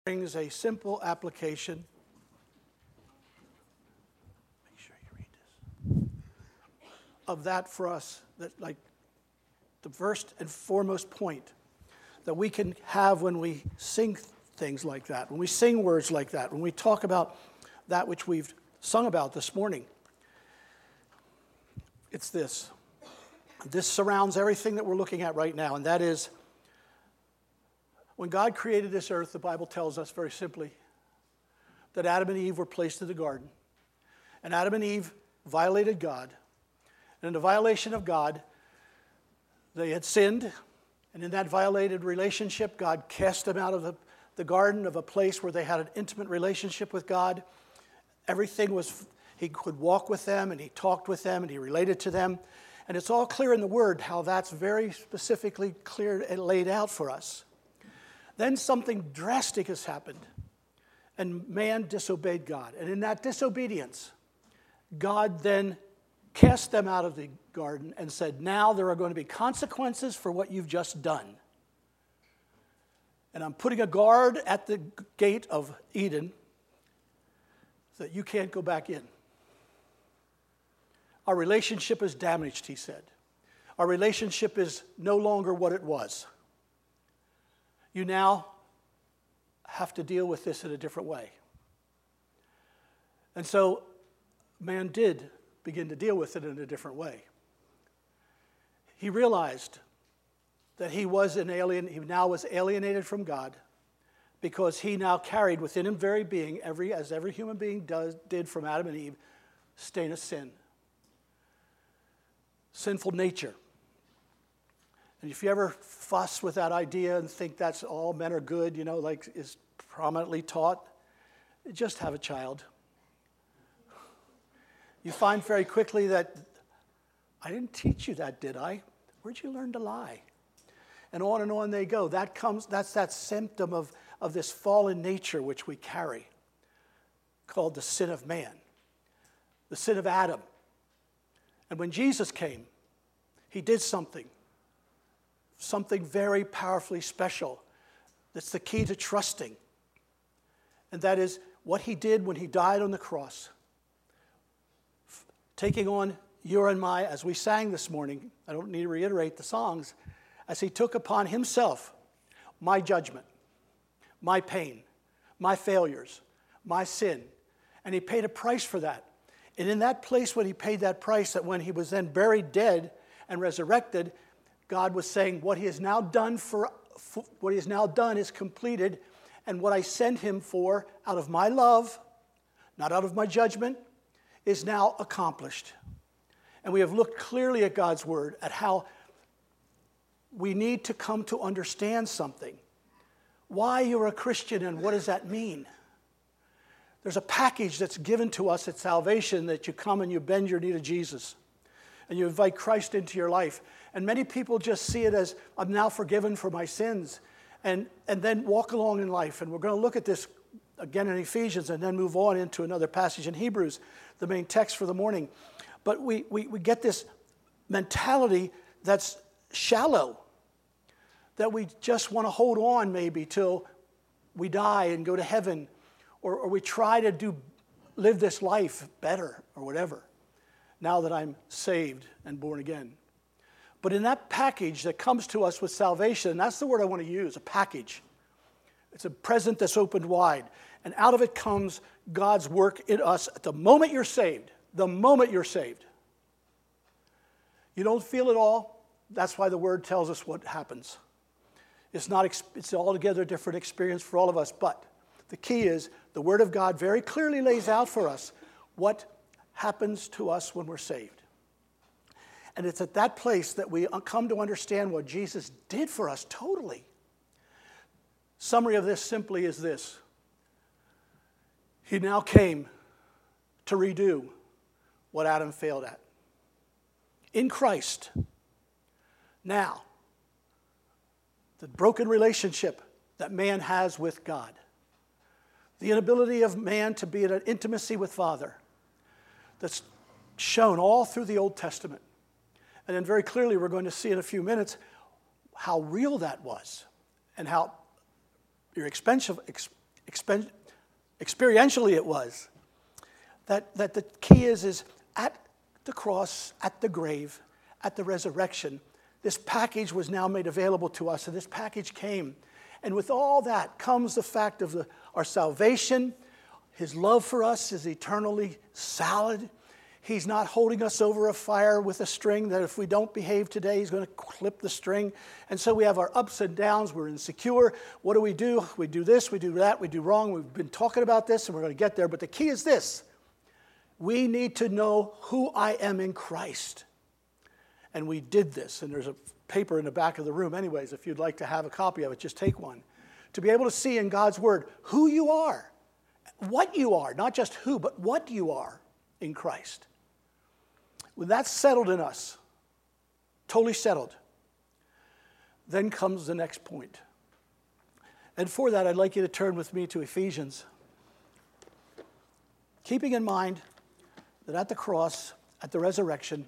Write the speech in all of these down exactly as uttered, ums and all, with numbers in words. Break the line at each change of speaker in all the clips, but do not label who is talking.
brings a simple application. Make sure you read this. Of that for us, that like the first and foremost point that we can have when we sing things like that, when we sing words like that, when we talk about that which we've sung about this morning. It's this. This surrounds everything that we're looking at right now, and that is, when God created this earth, the Bible tells us very simply that Adam and Eve were placed in the garden. And Adam and Eve violated God. And in the violation of God, they had sinned. And in that violated relationship, God cast them out of the, the garden, of a place where they had an intimate relationship with God. Everything was, he could walk with them, and he talked with them, and he related to them. And it's all clear in the Word how that's very specifically clear and laid out for us. Then something drastic has happened, and man disobeyed God. And in that disobedience, God then cast them out of the garden and said, now there are going to be consequences for what you've just done. And I'm putting a guard at the gate of Eden so that you can't go back in. Our relationship is damaged, he said. Our relationship is no longer what it was. You now have to deal with this in a different way. And so man did begin to deal with it in a different way. He realized that he was an alien, he now was alienated from God, because he now carried within him very being, every as every human being does did from Adam and Eve, stain of sin. Sinful nature. And if you ever fuss with that idea and think that's all men are good, you know, like is prominently taught, just have a child. You find very quickly that, I didn't teach you that, did I? Where'd you learn to lie? And on and on they go. That comes, that's that symptom of, of this fallen nature which we carry, called the sin of man, the sin of Adam. And when Jesus came, he did something. Something very powerfully special. That's the key to trusting. And that is what he did when he died on the cross. Taking on your and my, as we sang this morning, I don't need to reiterate the songs, as he took upon himself my judgment, my pain, my failures, my sin. And he paid a price for that. And in that place when he paid that price, that when he was then buried dead and resurrected, God was saying, what he has now done for, for what he has now done is completed, and what I sent him for out of my love, not out of my judgment, is now accomplished. And we have looked clearly at God's word, at how we need to come to understand something. Why you're a Christian and what does that mean? There's a package that's given to us at salvation, that you come and you bend your knee to Jesus and you invite Christ into your life. And many people just see it as, I'm now forgiven for my sins, and, and then walk along in life. And we're going to look at this again in Ephesians and then move on into another passage in Hebrews, the main text for the morning. But we, we, we get this mentality that's shallow, that we just want to hold on maybe till we die and go to heaven, or, or we try to do live this life better or whatever, now that I'm saved and born again. But in that package that comes to us with salvation, and that's the word I want to use, a package. It's a present that's opened wide. And out of it comes God's work in us at the moment you're saved. The moment you're saved. You don't feel it all. That's why the word tells us what happens. It's not, it's altogether a different experience for all of us. But the key is the word of God very clearly lays out for us what happens to us when we're saved. And it's at that place that we come to understand what Jesus did for us totally. Summary of this simply is this. He now came to redo what Adam failed at. In Christ, now, the broken relationship that man has with God, the inability of man to be in an intimacy with Father, that's shown all through the Old Testament. And then very clearly we're going to see in a few minutes how real that was, and how irresponsible, Expen- experientially it was. That, that the key is, is at the cross, at the grave, at the resurrection, this package was now made available to us, and this package came. And with all that comes the fact of the, our salvation. His love for us is eternally solid. He's not holding us over a fire with a string that if we don't behave today, he's going to clip the string. And so we have our ups and downs. We're insecure. What do we do? We do this, we do that, we do wrong. We've been talking about this, and we're going to get there. But the key is this. We need to know who I am in Christ. And we did this. And there's a paper in the back of the room anyways. If you'd like to have a copy of it, just take one. To be able to see in God's Word who you are, what you are, not just who, but what you are in Christ. When that's settled in us, totally settled, then comes the next point. And for that, I'd like you to turn with me to Ephesians. Keeping in mind that at the cross, at the resurrection,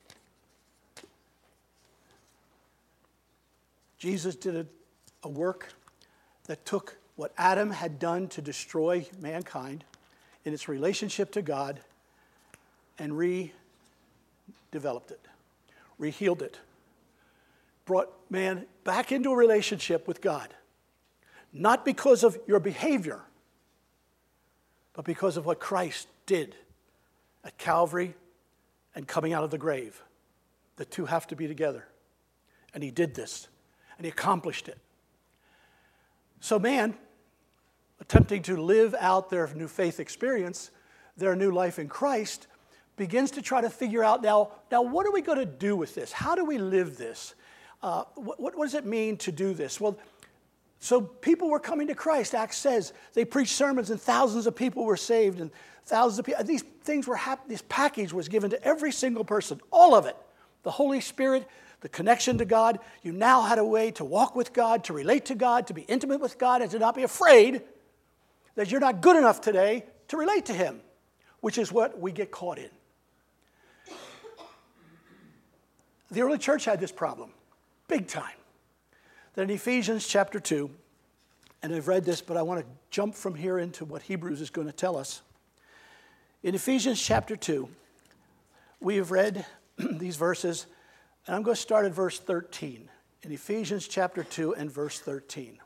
Jesus did a, a work that took what Adam had done to destroy mankind in its relationship to God and redeveloped it, rehealed it, brought man back into a relationship with God, not because of your behavior, but because of what Christ did at Calvary and coming out of the grave. The two have to be together. And he did this, and he accomplished it. So man, attempting to live out their new faith experience, their new life in Christ, begins to try to figure out now, now what are we going to do with this? How do we live this? Uh, what, what does it mean to do this? Well, so people were coming to Christ. Acts says they preached sermons and thousands of people were saved and thousands of people. These things were happening. This package was given to every single person, all of it. The Holy Spirit, the connection to God. You now had a way to walk with God, to relate to God, to be intimate with God, and to not be afraid that you're not good enough today to relate to him, which is what we get caught in. The early church had this problem, big time. Then in Ephesians chapter two, and I've read this, but I want to jump from here into what Hebrews is going to tell us. In Ephesians chapter two, we have read these verses, and I'm going to start at verse thirteen. In Ephesians chapter two and verse thirteen.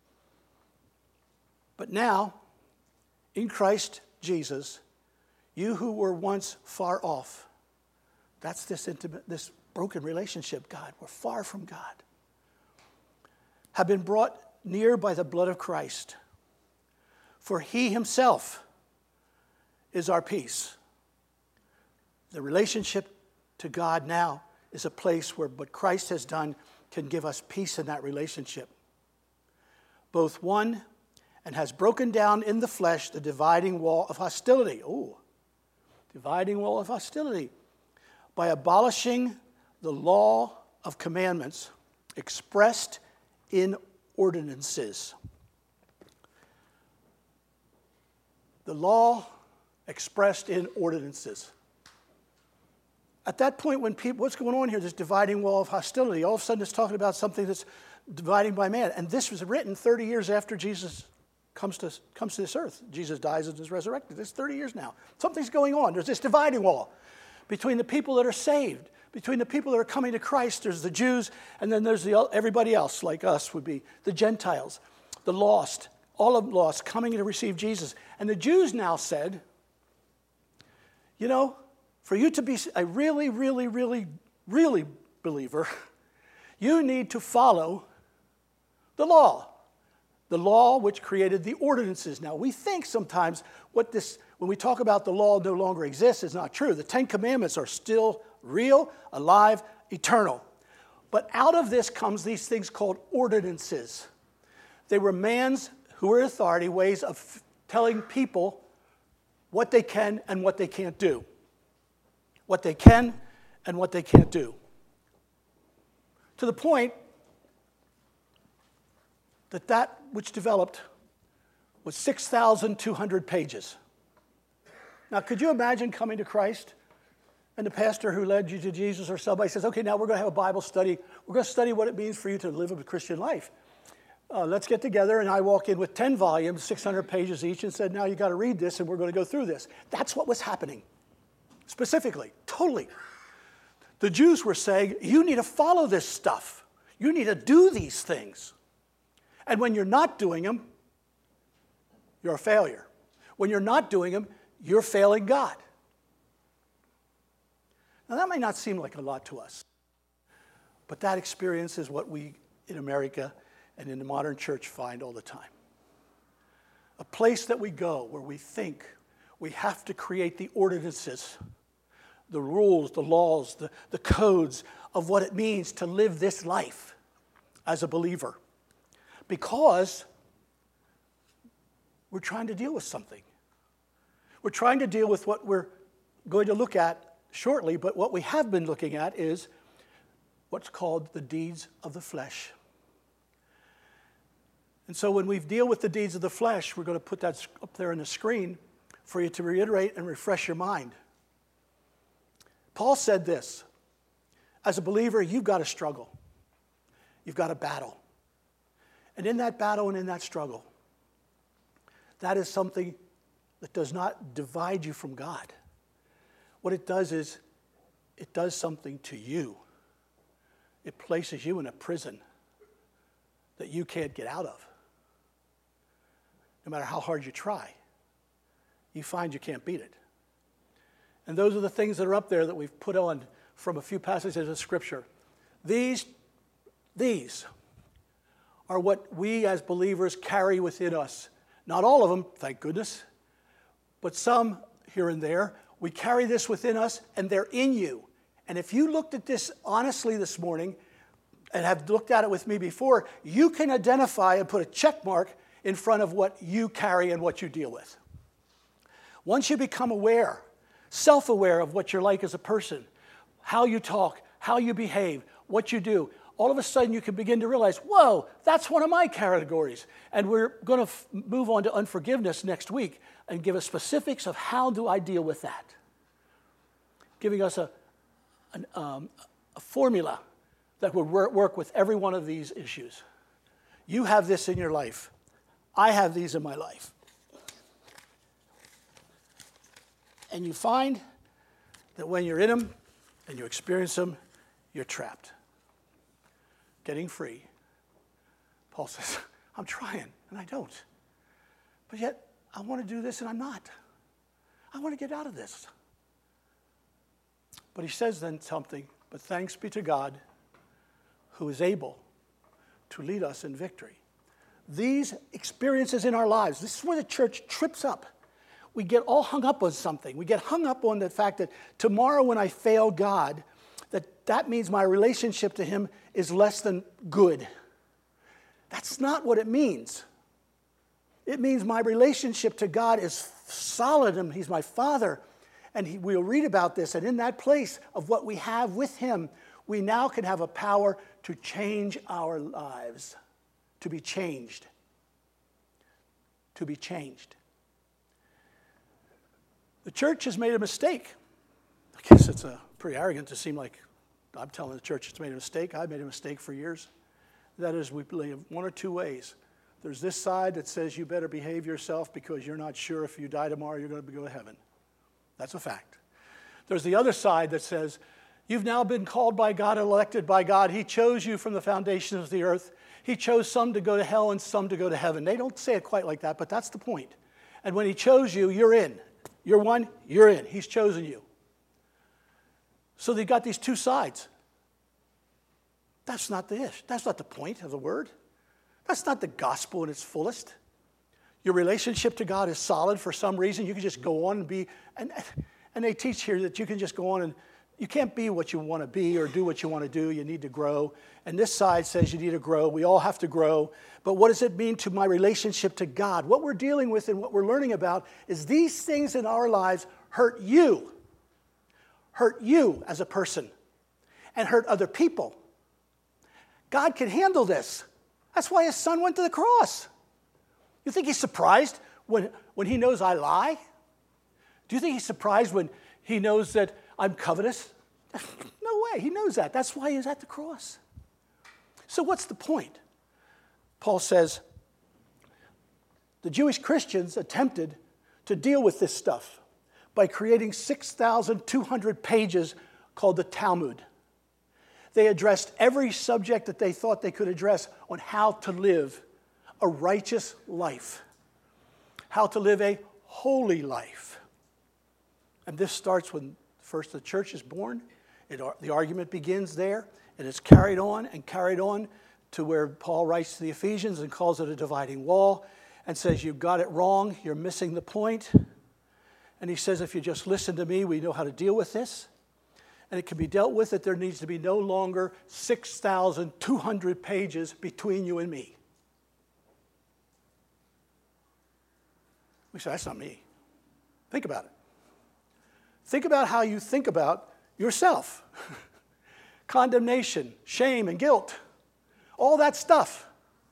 But now, in Christ Jesus, you who were once far off, that's this intimate, this broken relationship, God, we're far from God, have been brought near by the blood of Christ. For he himself is our peace. The relationship to God now is a place where what Christ has done can give us peace in that relationship. Both one and has broken down in the flesh the dividing wall of hostility. Oh, dividing wall of hostility. By abolishing the law of commandments expressed in ordinances. The law expressed in ordinances. At that point, when people, what's going on here, this dividing wall of hostility, all of a sudden it's talking about something that's dividing by man. And this was written thirty years after Jesus comes to, comes to this earth. Jesus dies and is resurrected. It's thirty years now. Something's going on. There's this dividing wall between the people that are saved, between the people that are coming to Christ. There's the Jews, and then there's the everybody else, like us would be, the Gentiles, the lost, all of them lost, coming to receive Jesus. And the Jews now said, you know, for you to be a really, really, really, really believer, you need to follow the law. The law which created the ordinances. Now, we think sometimes what this, when we talk about the law no longer exists, is not true. The Ten Commandments are still real, alive, eternal. But out of this comes these things called ordinances. They were man's, who were authority, ways of telling people what they can and what they can't do. What they can and what they can't do. To the point that that which developed was six thousand two hundred pages. Now, could you imagine coming to Christ and the pastor who led you to Jesus or somebody says, okay, now we're going to have a Bible study. We're going to study what it means for you to live a Christian life. uh, let's get together, and I walk in with ten volumes, six hundred pages each, and said, now you got to read this, and we're going to go through this. That's what was happening, specifically, totally. The Jews were saying, you need to follow this stuff. You need to do these things. And when you're not doing them, you're a failure. When you're not doing them, you're failing God. Now, that may not seem like a lot to us, but that experience is what we in America and in the modern church find all the time. A place that we go where we think we have to create the ordinances, the rules, the laws, the, the codes of what it means to live this life as a believer, because we're trying to deal with something. We're trying to deal with what we're going to look at shortly, but what we have been looking at is what's called the deeds of the flesh. And so when we deal with the deeds of the flesh, we're going to put that up there on the screen for you to reiterate and refresh your mind. Paul said this, as a believer, you've got to struggle. You've got to battle. And in that battle and in that struggle, that is something that does not divide you from God. What it does is, it does something to you. It places you in a prison that you can't get out of. No matter how hard you try, you find you can't beat it. And those are the things that are up there that we've put on from a few passages of Scripture. These, these are what we as believers carry within us. Not all of them, thank goodness, but some here and there. We carry this within us, and they're in you. And if you looked at this honestly this morning and have looked at it with me before, you can identify and put a check mark in front of what you carry and what you deal with. Once you become aware, self-aware of what you're like as a person, how you talk, how you behave, what you do, all of a sudden you can begin to realize, whoa, that's one of my categories. And we're going to f- move on to unforgiveness next week and give us specifics of how do I deal with that. Giving us a, an, um, a formula that would work, work with every one of these issues. You have this in your life. I have these in my life. And you find that when you're in them and you experience them, you're trapped. Getting free. Paul says, I'm trying, and I don't. But yet, I want to do this, and I'm not. I want to get out of this. But he says then something, but thanks be to God who is able to lead us in victory. These experiences in our lives, this is where the church trips up. We get all hung up on something. We get hung up on the fact that tomorrow when I fail God, that that means my relationship to him is less than good. That's not what it means. It means my relationship to God is solid, and he's my Father. And he, we'll read about this, and in that place of what we have with him, we now can have a power to change our lives, to be changed. To be changed. The church has made a mistake. I guess it's uh, pretty arrogant to seem like I'm telling the church it's made a mistake. I've made a mistake for years. That is, we believe one or two ways. There's this side that says you better behave yourself because you're not sure if you die tomorrow you're going to go to heaven. That's a fact. There's the other side that says you've now been called by God, elected by God. He chose you from the foundations of the earth. He chose some to go to hell and some to go to heaven. They don't say it quite like that, but that's the point. And when he chose you, you're in. You're one, you're in. He's chosen you. So they've got these two sides. That's not the ish. That's not the point of the word. That's not the gospel in its fullest. Your relationship to God is solid for some reason. You can just go on and be, and, and they teach here that you can just go on and you can't be what you want to be or do what you want to do. You need to grow. And this side says you need to grow. We all have to grow. But what does it mean to my relationship to God? What we're dealing with and what we're learning about is these things in our lives hurt you. Hurt you as a person. And hurt other people. God can handle this. That's why his son went to the cross. You think he's surprised when, when he knows I lie? Do you think he's surprised when he knows that I'm covetous? No way. He knows that. That's why he's at the cross. So what's the point? Paul says, the Jewish Christians attempted to deal with this stuff by creating six thousand two hundred pages called the Talmud. They addressed every subject that they thought they could address on how to live a righteous life, how to live a holy life. And this starts when first the church is born. It, the argument begins there, and it's carried on and carried on to where Paul writes to the Ephesians and calls it a dividing wall and says, you've got it wrong, you're missing the point. And he says, if you just listen to me, we know how to deal with this. And it can be dealt with that there needs to be no longer six thousand two hundred pages between you and me. We say, that's not me. Think about it. Think about how you think about yourself. Condemnation, shame, and guilt. All that stuff.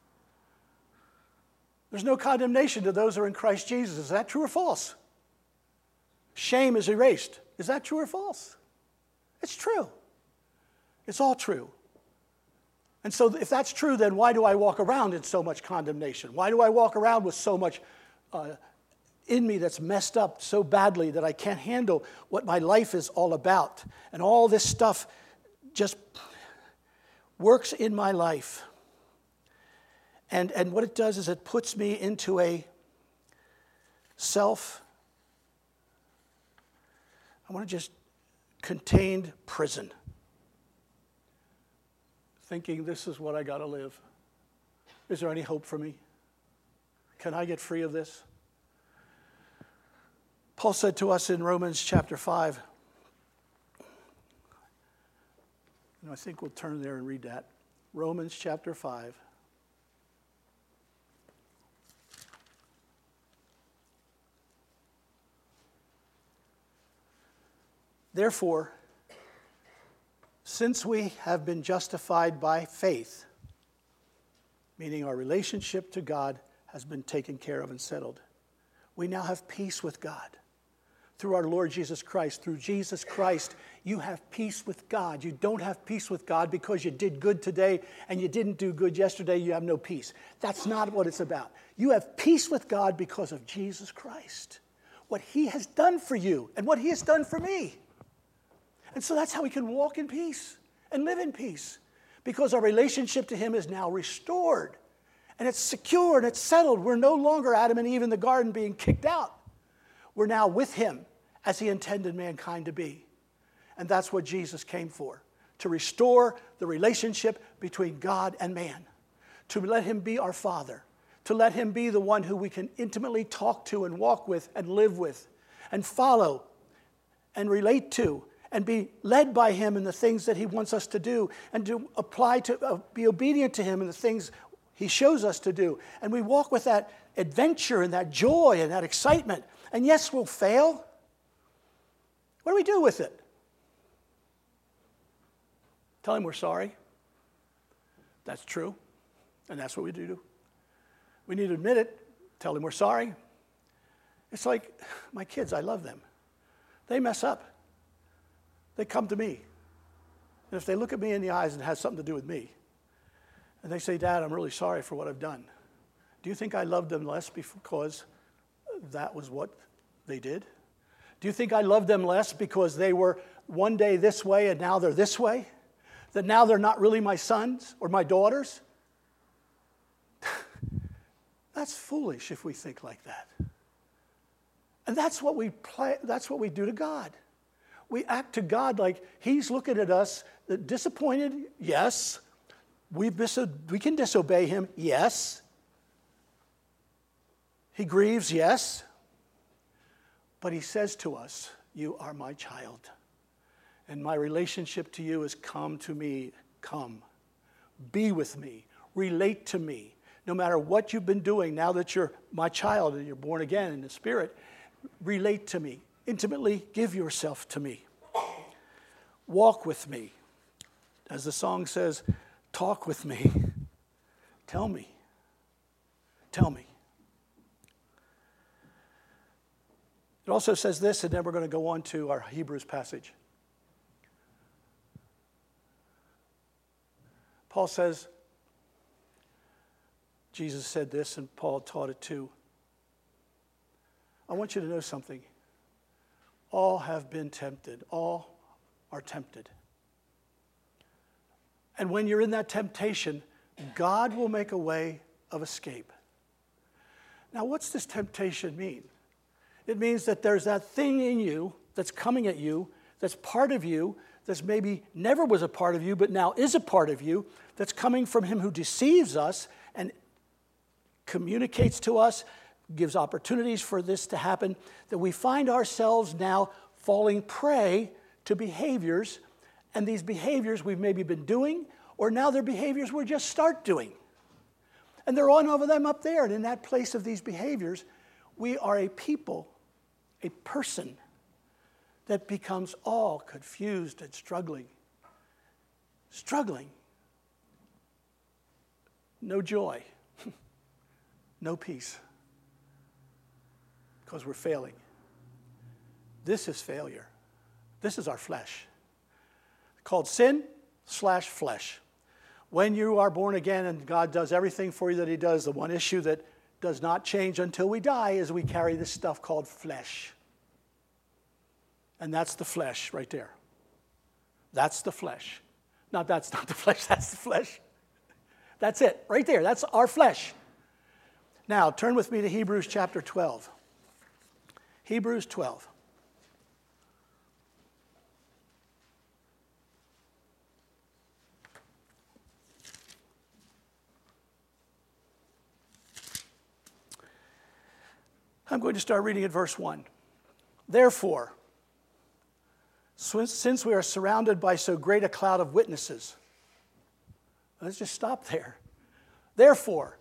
There's no condemnation to those who are in Christ Jesus. Is that true or false? Shame is erased. Is that true or false? It's true. It's all true. And so if that's true, then why do I walk around in so much condemnation? Why do I walk around with so much uh, in me that's messed up so badly that I can't handle what my life is all about? And all this stuff just works in my life. And, and what it does is it puts me into a self, I want to just contained prison. Thinking this is what I got to live. Is there any hope for me? Can I get free of this? Paul said to us in Romans chapter five, and I think we'll turn there and read that. Romans chapter five. Therefore, since we have been justified by faith, meaning our relationship to God has been taken care of and settled, we now have peace with God through our Lord Jesus Christ. Through Jesus Christ, you have peace with God. You don't have peace with God because you did good today and you didn't do good yesterday. You have no peace. That's not what it's about. You have peace with God because of Jesus Christ, what he has done for you and what he has done for me. And so that's how we can walk in peace and live in peace, because our relationship to him is now restored and it's secure and it's settled. We're no longer Adam and Eve in the garden being kicked out. We're now with him as he intended mankind to be. And that's what Jesus came for, to restore the relationship between God and man, to let him be our Father, to let him be the one who we can intimately talk to and walk with and live with and follow and relate to, and be led by him in the things that he wants us to do, and to apply to, uh, be obedient to him in the things he shows us to do. And we walk with that adventure and that joy and that excitement. And yes, we'll fail. What do we do with it? Tell him we're sorry. That's true. And that's what we do. We need to admit it. Tell him we're sorry. It's like my kids, I love them. They mess up. They come to me. And if they look at me in the eyes and it has something to do with me, and they say, Dad, I'm really sorry for what I've done. Do you think I loved them less because that was what they did? Do you think I loved them less because they were one day this way and now they're this way? That now they're not really my sons or my daughters? That's foolish if we think like that. And that's what we play, that's what we do to God. We act to God like he's looking at us, disappointed, yes. We've diso- we can disobey him, yes. He grieves, yes. But he says to us, you are my child. And my relationship to you is come to me, come. Be with me, relate to me. No matter what you've been doing, now that you're my child and you're born again in the Spirit, relate to me. Intimately give yourself to me. Walk with me. As the song says, talk with me. Tell me. Tell me. It also says this, and then we're going to go on to our Hebrews passage. Paul says, Jesus said this, and Paul taught it too. I want you to know something. All have been tempted. All are tempted. And when you're in that temptation, God will make a way of escape. Now, what's this temptation mean? It means that there's that thing in you that's coming at you, that's part of you, that's maybe never was a part of you, but now is a part of you, that's coming from him who deceives us and communicates to us, gives opportunities for this to happen, that we find ourselves now falling prey to behaviors, and these behaviors we've maybe been doing, or now they're behaviors we just start doing. And they're on over them up there, and in that place of these behaviors, we are a people, a person, that becomes all confused and struggling. Struggling. No joy. No peace. Because we're failing. This is failure. This is our flesh. Called sin slash flesh. When you are born again and God does everything for you that he does, the one issue that does not change until we die is we carry this stuff called flesh. And that's the flesh right there. That's the flesh. No, that's not the flesh, that's the flesh. That's it, right there. That's our flesh. Now, turn with me to Hebrews chapter twelve. Hebrews twelve. I'm going to start reading at verse one. Therefore, since we are surrounded by so great a cloud of witnesses, let's just stop there. Therefore,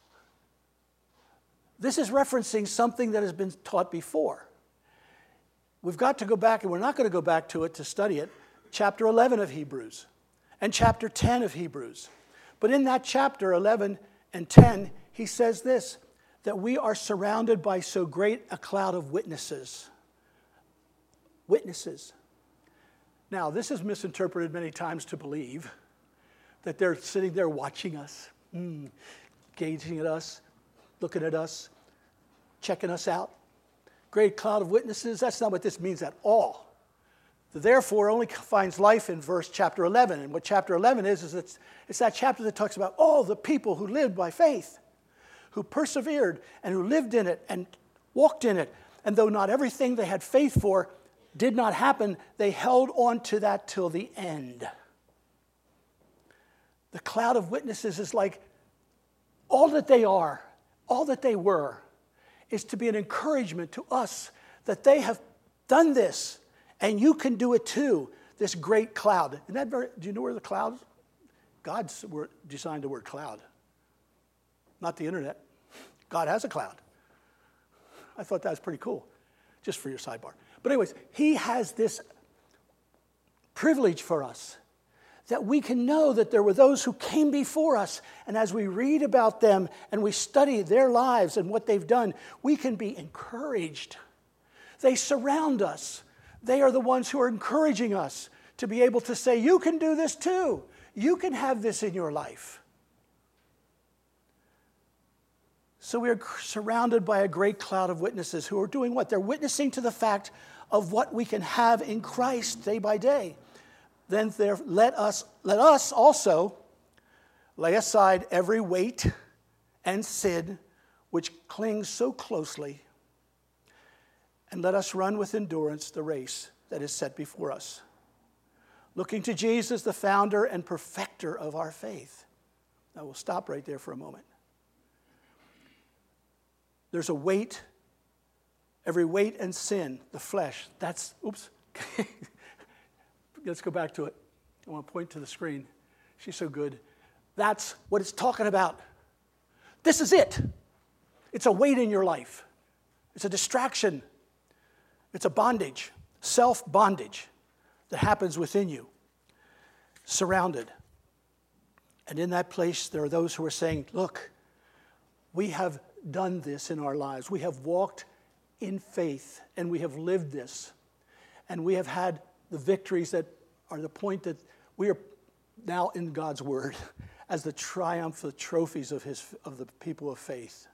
this is referencing something that has been taught before. We've got to go back, and we're not going to go back to it to study it, chapter eleven of Hebrews and chapter ten of Hebrews. But in that chapter eleven and ten, he says this, that we are surrounded by so great a cloud of witnesses. Witnesses. Now, this is misinterpreted many times to believe that they're sitting there watching us, mm, gazing at us, looking at us, checking us out. Great cloud of witnesses, that's not what this means at all. The therefore only finds life in verse chapter eleven. And what chapter eleven is, is it's, it's that chapter that talks about all the people who lived by faith, who persevered and who lived in it and walked in it. And though not everything they had faith for did not happen, they held on to that till the end. The cloud of witnesses is like all that they are, all that they were, is to be an encouragement to us that they have done this and you can do it too, this great cloud. Isn't that very, do you know where the cloud? God's word, designed the word cloud, not the internet. God has a cloud. I thought that was pretty cool, just for your sidebar. But anyways, he has this privilege for us that we can know that there were those who came before us, and as we read about them and we study their lives and what they've done, we can be encouraged. They surround us. They are the ones who are encouraging us to be able to say, you can do this too. You can have this in your life. So we are surrounded by a great cloud of witnesses who are doing what? They're witnessing to the fact of what we can have in Christ day by day. Then there, let us, let us also lay aside every weight and sin which clings so closely, and let us run with endurance the race that is set before us, looking to Jesus, the founder and perfecter of our faith. Now we'll stop right there for a moment. There's a weight, every weight and sin, the flesh. That's, oops. Let's go back to it. I want to point to the screen. She's so good. That's what it's talking about. This is it. It's a weight in your life. It's a distraction. It's a bondage, self-bondage that happens within you, surrounded. And in that place, there are those who are saying, look, we have done this in our lives. We have walked in faith, and we have lived this. And we have had the victories that are the point that we are now in God's Word. as the triumph, the trophies of, his, of the people of faith.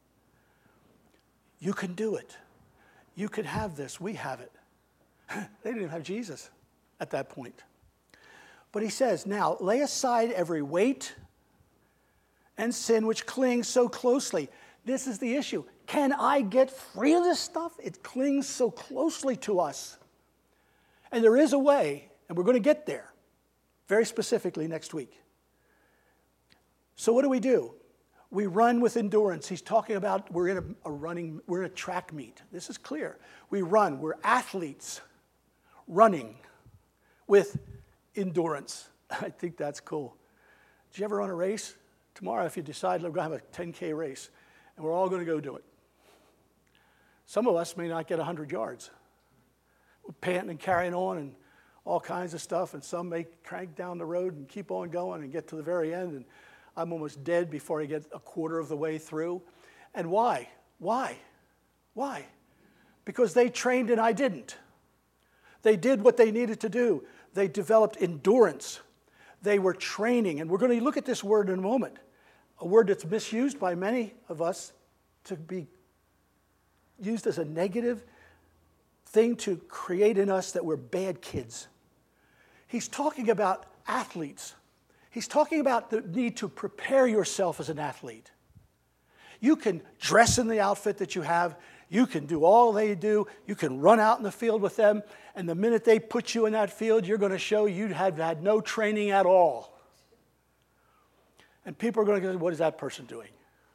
You can do it. You can have this. We have it. They didn't even have Jesus at that point. But he says, now, lay aside every weight and sin which clings so closely. This is the issue. Can I get free of this stuff? It clings so closely to us. And there is a way, and we're going to get there very specifically next week. So what do we do? We run with endurance. He's talking about we're in a, a running, we're in a track meet. This is clear. We run. We're athletes running with endurance. I think that's cool. Did you ever run a race? Tomorrow, if you decide we're going to have a ten K race, and we're all going to go do it. Some of us may not get one hundred yards. We're panting and carrying on and all kinds of stuff, and some may crank down the road and keep on going and get to the very end, and I'm almost dead before I get a quarter of the way through. And why? Why? Why? Because they trained and I didn't. They did what they needed to do. They developed endurance. They were training. And we're going to look at this word in a moment. A word that's misused by many of us to be used as a negative thing to create in us that we're bad kids. He's talking about athletes. He's talking about the need to prepare yourself as an athlete. You can dress in the outfit that you have. You can do all they do. You can run out in the field with them. And the minute they put you in that field, you're going to show you have had no training at all. And people are going to go, what is that person doing?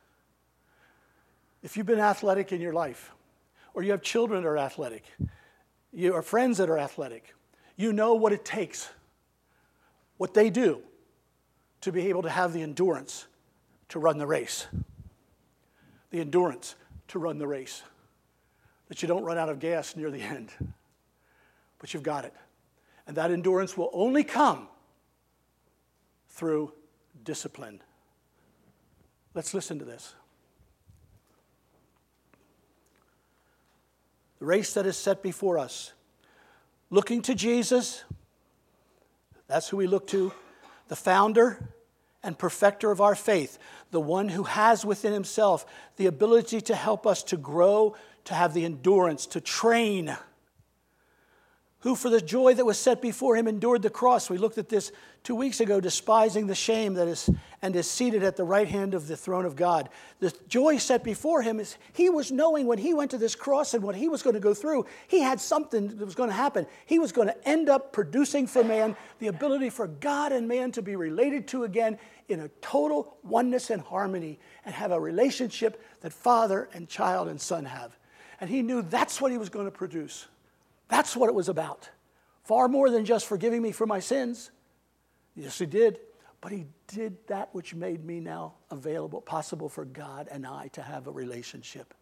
If you've been athletic in your life, or you have children that are athletic, you have friends that are athletic, you know what it takes, what they do to be able to have the endurance to run the race. The endurance to run the race. That you don't run out of gas near the end. But you've got it. And that endurance will only come through discipline. Let's listen to this. The race that is set before us. Looking to Jesus, that's who we look to, the founder and perfecter of our faith, the one who has within himself the ability to help us to grow, to have the endurance, to train, who for the joy that was set before him endured the cross. We looked at this two weeks ago, despising the shame that is and is seated at the right hand of the throne of God. The joy set before him is he was knowing when he went to this cross and what he was going to go through, he had something that was going to happen. He was going to end up producing for man the ability for God and man to be related to again in a total oneness and harmony and have a relationship that father and child and son have. And he knew that's what he was going to produce. That's what it was about. Far more than just forgiving me for my sins. Yes, he did. But he did that which made me now available, possible for God and I to have a relationship.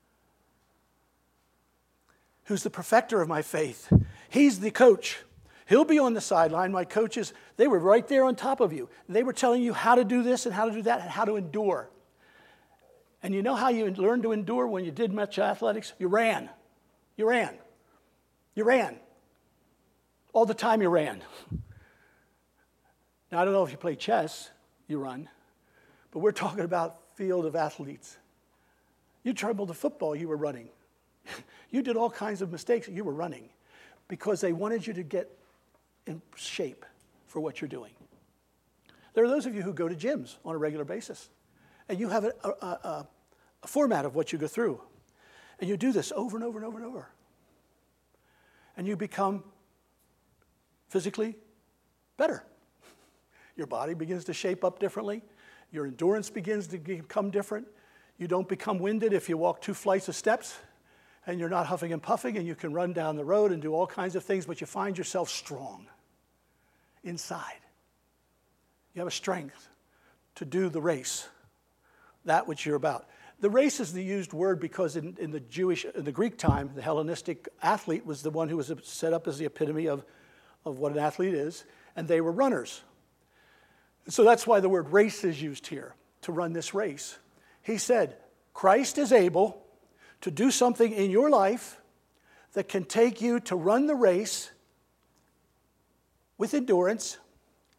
Who's the perfecter of my faith? He's the coach. He'll be on the sideline. My coaches, they were right there on top of you. They were telling you how to do this and how to do that and how to endure. And you know how you learned to endure when you did much athletics? You ran. You ran. You ran. All the time you ran. Now, I don't know if you play chess, you run, but we're talking about field of athletes. You tripled the football, you were running. You did all kinds of mistakes, you were running because they wanted you to get in shape for what you're doing. There are those of you who go to gyms on a regular basis, and you have a, a, a, a format of what you go through, and you do this over and over and over and over. And you become physically better. Your body begins to shape up differently. Your endurance begins to become different. You don't become winded if you walk two flights of steps and you're not huffing and puffing and you can run down the road and do all kinds of things, but you find yourself strong inside. You have a strength to do the race, that which you're about. The race is the used word because in, in the Jewish, in the Greek time, the Hellenistic athlete was the one who was set up as the epitome of, of what an athlete is, and they were runners. And so that's why the word race is used here, to run this race. He said, Christ is able to do something in your life that can take you to run the race with endurance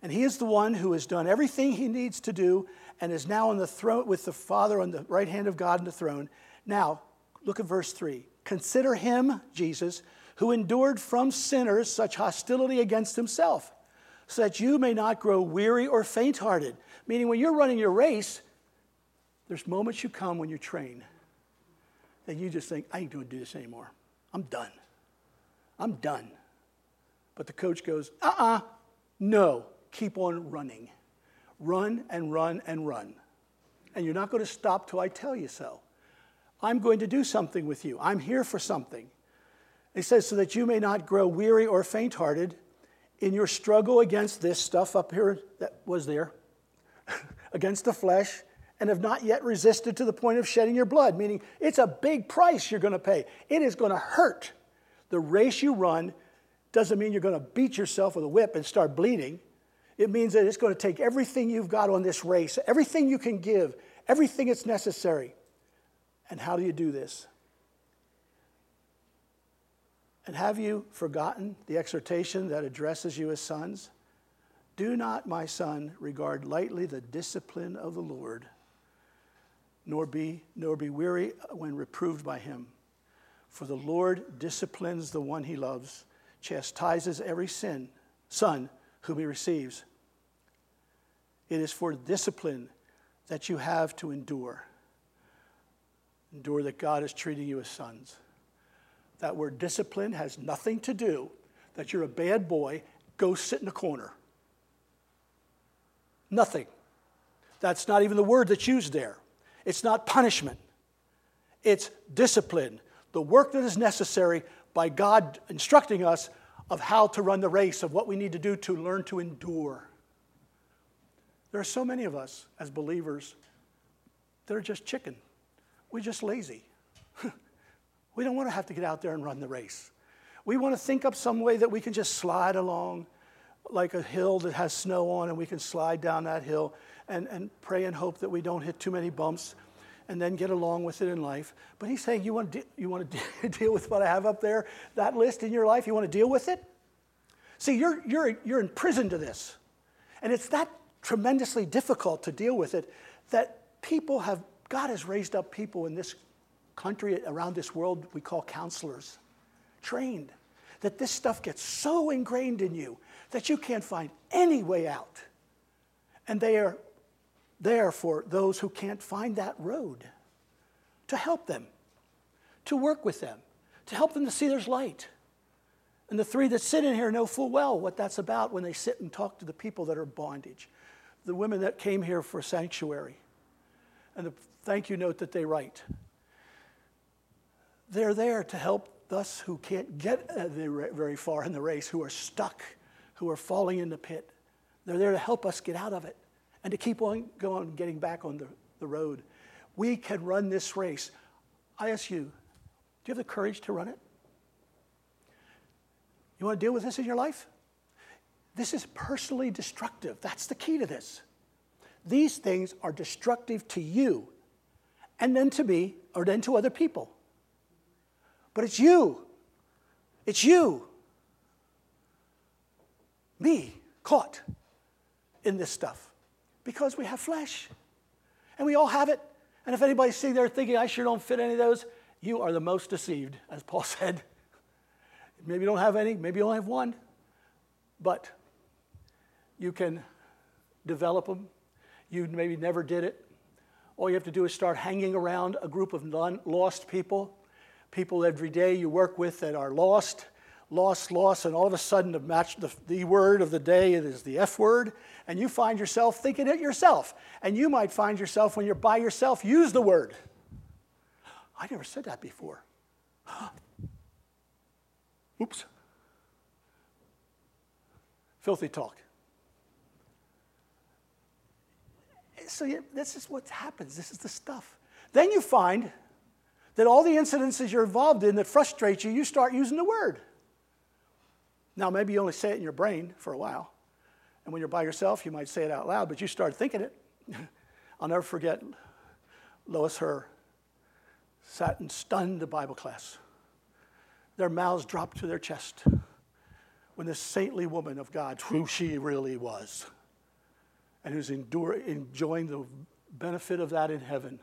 And he is the one who has done everything he needs to do and is now on the throne with the Father on the right hand of God on the throne. Now, look at verse three. Consider him, Jesus, who endured from sinners such hostility against himself, so that you may not grow weary or faint-hearted. Meaning when you're running your race, there's moments you come when you train that you just think, I ain't going to do this anymore. I'm done. I'm done. But the coach goes, uh-uh, no, keep on running. Run and run and run. And you're not going to stop till I tell you so. I'm going to do something with you. I'm here for something. He says, so that you may not grow weary or faint-hearted in your struggle against this stuff up here that was there, against the flesh, and have not yet resisted to the point of shedding your blood, meaning it's a big price you're going to pay. It is going to hurt. The race you run doesn't mean you're going to beat yourself with a whip and start bleeding. It means that it's going to take everything you've got on this race, everything you can give, everything that's necessary. And how do you do this? And have you forgotten the exhortation that addresses you as sons? Do not, my son, regard lightly the discipline of the Lord, nor be, nor be weary when reproved by him. For the Lord disciplines the one he loves, chastises every sin, son whom he receives. It is for discipline that you have to endure. Endure that God is treating you as sons. That word discipline has nothing to do that you're a bad boy, go sit in a corner. Nothing. That's not even the word that's used there. It's not punishment. It's discipline. The work that is necessary by God instructing us of how to run the race, of what we need to do to learn to endure. There are so many of us as believers that are just chicken. We're just lazy. We don't want to have to get out there and run the race. We want to think up some way that we can just slide along like a hill that has snow on, and we can slide down that hill and, and pray and hope that we don't hit too many bumps and then get along with it in life. But he's saying, you want to, de- you want to deal with what I have up there, that list in your life? You want to deal with it? See, you're, you're, you're in prison to this. And it's that tremendously difficult to deal with it that people have, God has raised up people in this country, around this world, we call counselors, trained, that this stuff gets so ingrained in you that you can't find any way out. And they are there for those who can't find that road, to help them, to work with them, to help them to see there's light. And the three that sit in here know full well what that's about when they sit and talk to the people that are in bondage. The women that came here for sanctuary, and the thank you note that they write. They're there to help us who can't get very far in the race, who are stuck, who are falling in the pit. They're there to help us get out of it and to keep on going, getting back on the, the road. We can run this race. I ask you, do you have the courage to run it? You want to deal with this in your life? This is personally destructive. That's the key to this. These things are destructive to you and then to me or then to other people. But it's you. It's you. Me, caught in this stuff. Because we have flesh. And we all have it. And if anybody's sitting there thinking, I sure don't fit any of those, you are the most deceived, as Paul said. Maybe you don't have any, maybe you only have one. But you can develop them. You maybe never did it. All you have to do is start hanging around a group of non- lost people. People every day you work with that are lost, lost, lost, and all of a sudden the, match, the, the word of the day is the F word, and you find yourself thinking it yourself. And you might find yourself, when you're by yourself, use the word. I never said that before. Oops. Filthy talk. So you, this is what happens. This is the stuff. Then you find that all the incidences you're involved in that frustrate you, you start using the word. Now, maybe you only say it in your brain for a while. And when you're by yourself, you might say it out loud, but you start thinking it. I'll never forget Lois Herr sat and stunned the Bible class. Their mouths dropped to their chest. when this saintly woman of God, who she really was, and who's endure, enjoying the benefit of that in heaven,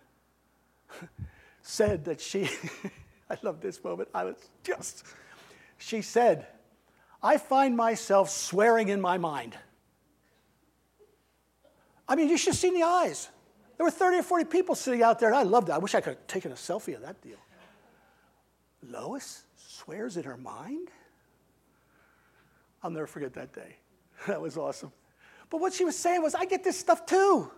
said that she, I love this moment, I was just, she said, I find myself swearing in my mind. I mean, you should have seen the eyes. There were thirty or forty people sitting out there, and I loved it. I wish I could have taken a selfie of that deal. Lois swears in her mind? I'll never forget that day. That was awesome. But what she was saying was, I get this stuff too.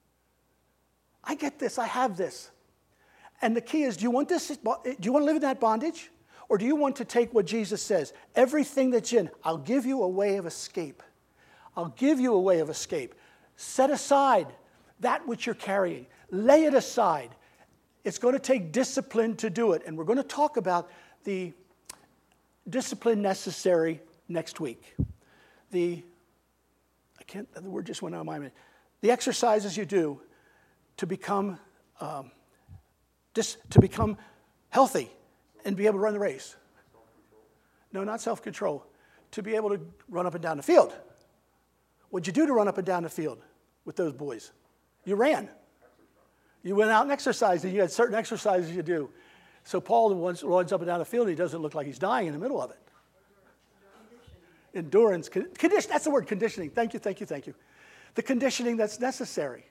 I get this. I have this. And the key is, do you want this? Do you want to live in that bondage? Or do you want to take what Jesus says? Everything that's in, I'll give you a way of escape. I'll give you a way of escape. Set aside that which you're carrying. Lay it aside. It's going to take discipline to do it. And we're going to talk about the discipline necessary next week. The, I can't, the word just went out of my mind. The exercises you do to become, um, dis, to become healthy and be able to run the race. No, not self-control. To be able to run up and down the field. What'd you do to run up and down the field with those boys? You ran. You went out and exercised, and you had certain exercises you do. So Paul runs, runs up and down the field, and he doesn't look like he's dying in the middle of it. Endurance. Condition, that's the word, conditioning. Thank you, thank you, thank you. The conditioning that's necessary.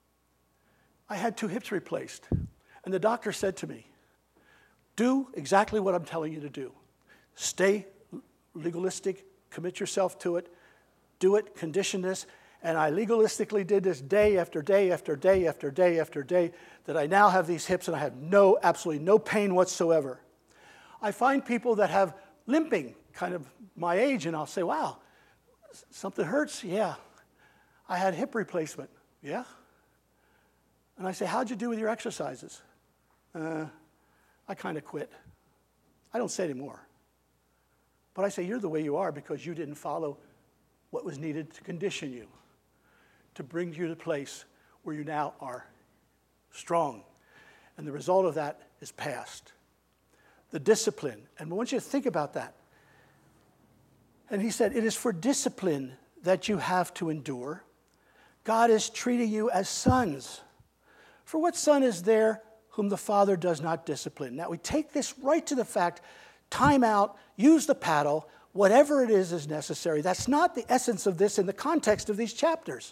I had two hips replaced, and the doctor said to me, do exactly what I'm telling you to do. Stay legalistic, commit yourself to it, do it, condition this. And I legalistically did this day after day after day after day after day, that I now have these hips and I have no, absolutely no pain whatsoever. I find people that have limping, kind of my age, and I'll say, wow, something hurts? Yeah. I had hip replacement. Yeah. And I say, how'd you do with your exercises? Uh, I kind of quit. I don't say anymore. But I say, you're the way you are because you didn't follow what was needed to condition you, to bring you to the place where you now are strong. And the result of that is past. The discipline. And I want you to think about that. And he said, it is for discipline that you have to endure. God is treating you as sons. For what son is there whom the Father does not discipline? Now we take this right to the fact, time out, use the paddle, whatever it is is necessary. That's not the essence of this in the context of these chapters.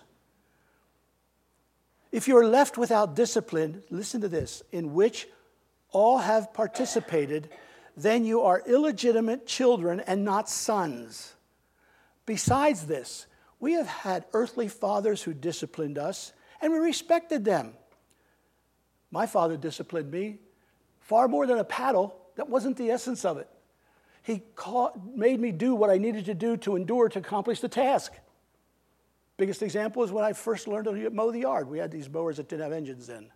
If you are left without discipline, listen to this, in which all have participated, then you are illegitimate children and not sons. Besides this, we have had earthly fathers who disciplined us, and we respected them. My father disciplined me far more than a paddle. That wasn't the essence of it. He caught, made me do what I needed to do to endure to accomplish the task. Biggest example is when I first learned to mow the yard. We had these mowers that didn't have engines then.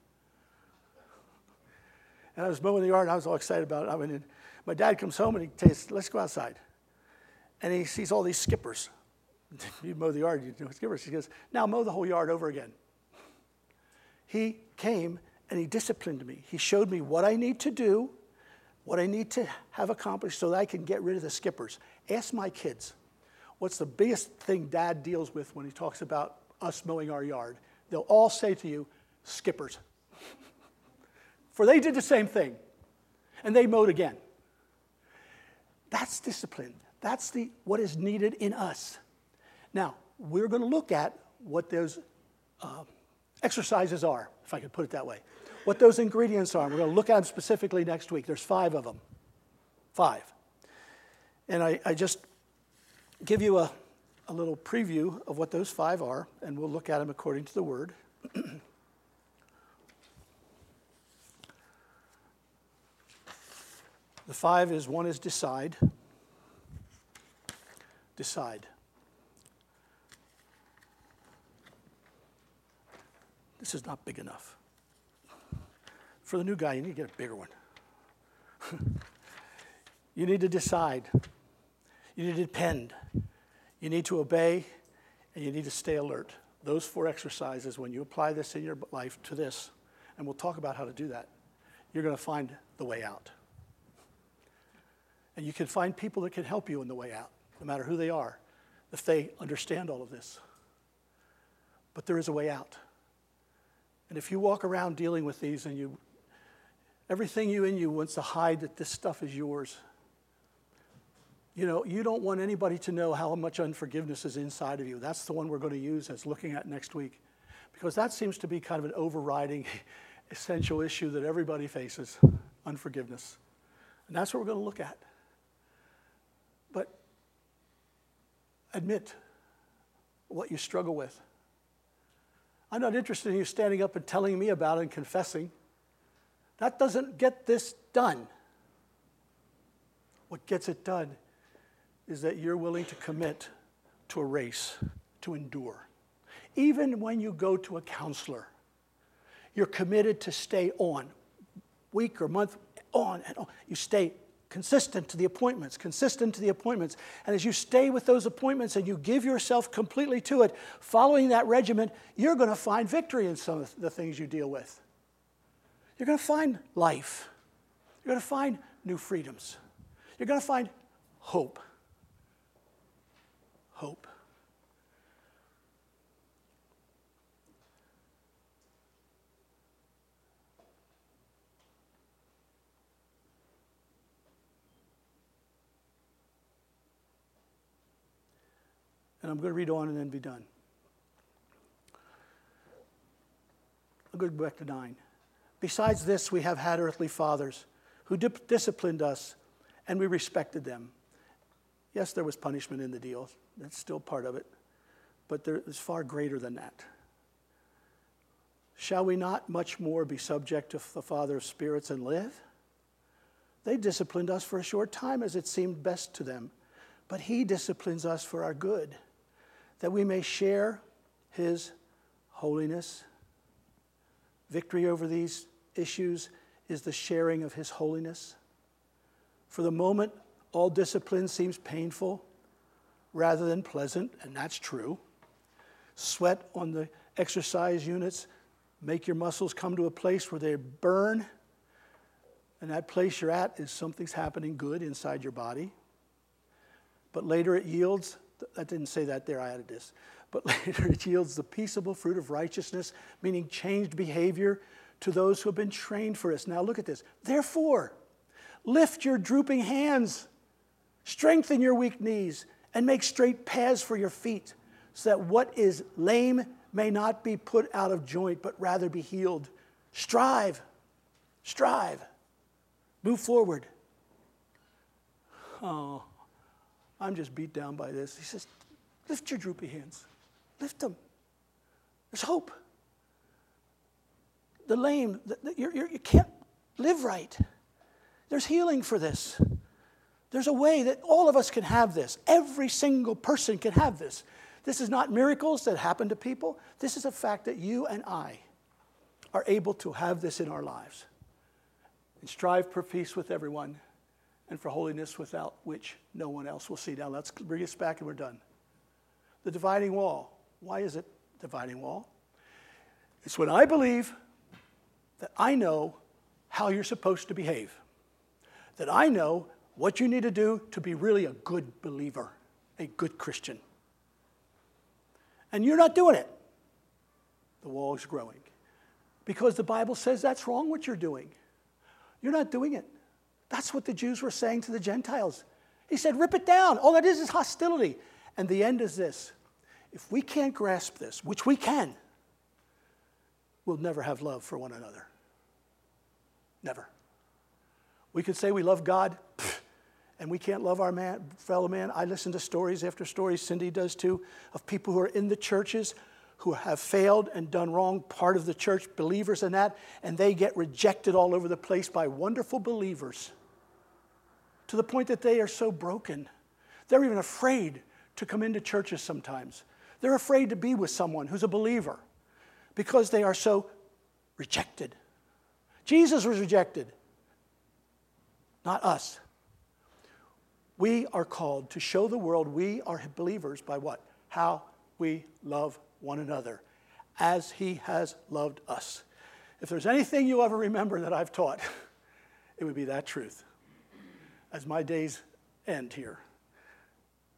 And I was mowing the yard, and I was all excited about it. I went in. My dad comes home, and he says, let's go outside. And he sees all these skippers. You mow the yard, you know skippers. He goes, now mow the whole yard over again. He came, and he disciplined me. He showed me what I need to do, what I need to have accomplished so that I can get rid of the skippers. Ask my kids, what's the biggest thing Dad deals with when he talks about us mowing our yard? They'll all say to you, skippers. For they did the same thing, and they mowed again. That's discipline. That's the what is needed in us. Now, we're going to look at what those uh, exercises are, if I could put it that way. What those ingredients are. We're going to look at them specifically next week. There's five of them. Five. And I, I just give you a, a little preview of what those five are, and we'll look at them according to the Word. The five is, one is decide. Decide. This is not big enough. For the new guy, you need to get a bigger one. You need to decide. You need to depend. You need to obey, and you need to stay alert. Those four exercises, when you apply this in your life to this, and we'll talk about how to do that, you're going to find the way out. And you can find people that can help you in the way out. no matter who they are, if they understand all of this. But there is a way out. And if you walk around dealing with these and you, everything you in you wants to hide that this stuff is yours, you know, you don't want anybody to know how much unforgiveness is inside of you. That's the one we're going to use as looking at next week. Because that seems to be kind of an overriding essential issue that everybody faces, unforgiveness. And that's what we're going to look at. But admit what you struggle with. I'm not interested in you standing up and telling me about it and confessing. That doesn't get this done. What gets it done is that you're willing to commit to a race, to endure. Even when you go to a counselor, you're committed to stay on, week or month, on and on. You stay consistent to the appointments, consistent to the appointments. And as you stay with those appointments and you give yourself completely to it, following that regimen, you're going to find victory in some of the things you deal with. You're going to find life. You're going to find new freedoms. You're going to find hope. Hope. And I'm going to read on and then be done. I'll go back to nine. Besides this, we have had earthly fathers who dip- disciplined us, and we respected them. Yes, there was punishment in the deal. That's still part of it. But there is far greater than that. Shall we not much more be subject to the Father of spirits and live? They disciplined us for a short time as it seemed best to them. But he disciplines us for our good, that we may share his holiness. Victory over these issues is the sharing of his holiness. For the moment, all discipline seems painful rather than pleasant, and that's true. Sweat on the exercise units make your muscles come to a place where they burn, and that place you're at is something's happening good inside your body. But later it yields, I didn't say that there, I added this. But later it yields the peaceable fruit of righteousness, meaning changed behavior to those who have been trained for this. Now look at this. Therefore, lift your drooping hands, strengthen your weak knees, and make straight paths for your feet, so that what is lame may not be put out of joint, but rather be healed. Strive, strive, move forward. Oh. I'm just beat down by this. He says, lift your droopy hands. Lift them. There's hope. The lame, the, the, you're, you're, you can't live right. There's healing for this. There's a way that all of us can have this. Every single person can have this. This is not miracles that happen to people. This is a fact that you and I are able to have this in our lives. And strive for peace with everyone, and for holiness without which no one else will see. Now let's bring us back and we're done. The dividing wall. Why is it dividing wall? It's when I believe that I know how you're supposed to behave. That I know what you need to do to be really a good believer, a good Christian. And you're not doing it. The wall is growing. Because the Bible says that's wrong what you're doing. You're not doing it. That's what the Jews were saying to the Gentiles. He said, rip it down. All that is is hostility. And the end is this. If we can't grasp this, which we can, we'll never have love for one another. Never. We could say we love God, and we can't love our man, fellow man. I listen to stories after stories, Cindy does too, of people who are in the churches who have failed and done wrong, part of the church, believers in that, and they get rejected all over the place by wonderful believers, to the point that they are so broken. They're even afraid to come into churches sometimes. They're afraid to be with someone who's a believer because they are so rejected. Jesus was rejected, not us. We are called to show the world we are believers by what? How we love one another, as he has loved us. If there's anything you ever remember that I've taught, it would be that truth. As my days end here,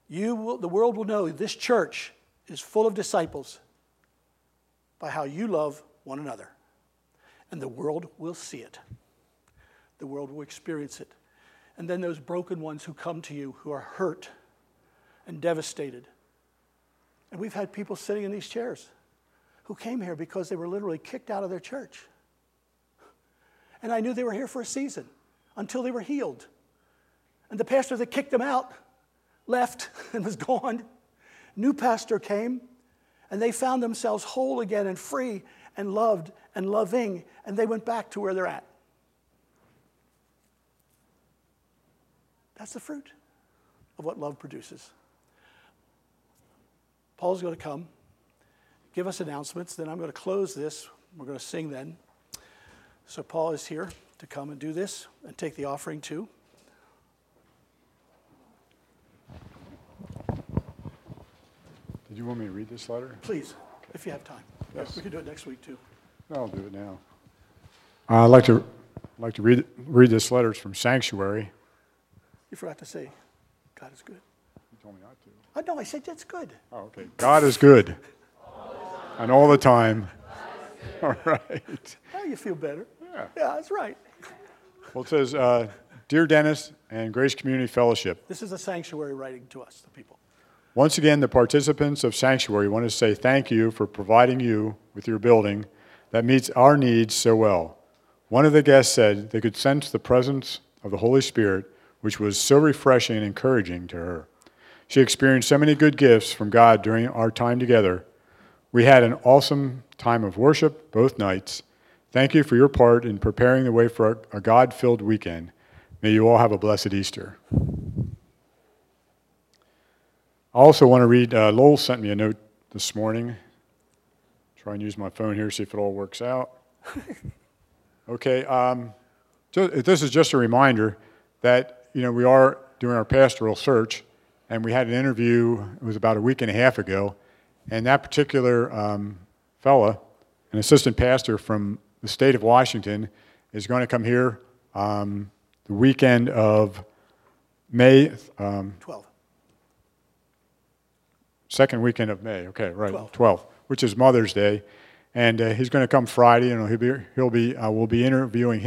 You will, the world will know this church is full of disciples by how you love one another. And the world will see it. The world will experience it. And then those broken ones who come to you who are hurt and devastated. And we've had people sitting in these chairs who came here because they were literally kicked out of their church. And I knew they were here for a season until they were healed. And the pastor that kicked them out left and was gone. New pastor came, and they found themselves whole again and free and loved and loving, and they went back to where they're at. That's the fruit of what love produces. Paul's going to come, give us announcements, then I'm going to close this. We're going to sing then. So Paul is here to come and do this and take the offering too.
Did you want me to read this letter?
Please, okay. If you have time.
Yes.
We can do it next week too.
No, I'll do it now. Uh, I'd like to like to read read this letter. It's from Sanctuary.
You forgot to say, God is good.
You told me not to.
I know, I said that's good.
Oh, okay. God is good. And all the time. All right.
Now you feel better.
Yeah.
Yeah, that's right.
Well, it says, uh, Dear Dennis and Grace Community Fellowship.
This is a Sanctuary writing to us, the people.
Once again, the participants of Sanctuary want to say thank you for providing you with your building that meets our needs so well. One of the guests said they could sense the presence of the Holy Spirit, which was so refreshing and encouraging to her. She experienced so many good gifts from God during our time together. We had an awesome time of worship both nights. Thank you for your part in preparing the way for a God-filled weekend. May you all have a blessed Easter. I also want to read, uh, Lowell sent me a note this morning. Try and use my phone here, see if it all works out. Okay, um, so this is just a reminder that, you know, we are doing our pastoral search, and we had an interview, it was about a week and a half ago, and that particular um, fella, an assistant pastor from the state of Washington, is going to come here um, the weekend of May um,
twelve.
Second weekend of May, okay, right,
twelve,
twelve, which is Mother's Day, and uh, he's going to come Friday, and he'll be, he'll be, uh, we'll be interviewing him.